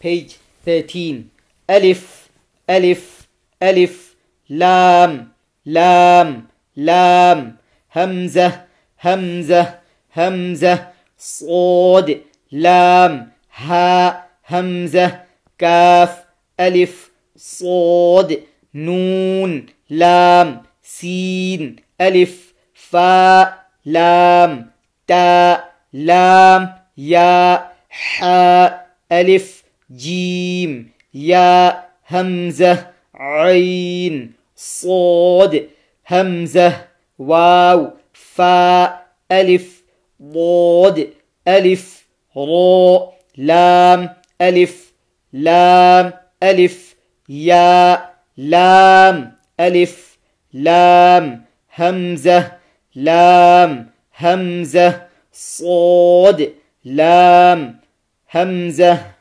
page 13. ألف ألف ألف لام لام لام همزة همزة همزة صاد لام ها همزة كاف ألف صاد نون لام سين ألف فاء لام تاء لام ياء حاء ألف جيم ياء همزة عين صاد همزة واو فاء ألف ضاد ألف راء لام ألف لام ألف ياء لام ألف لام همزة لام همزة صاد لام همزة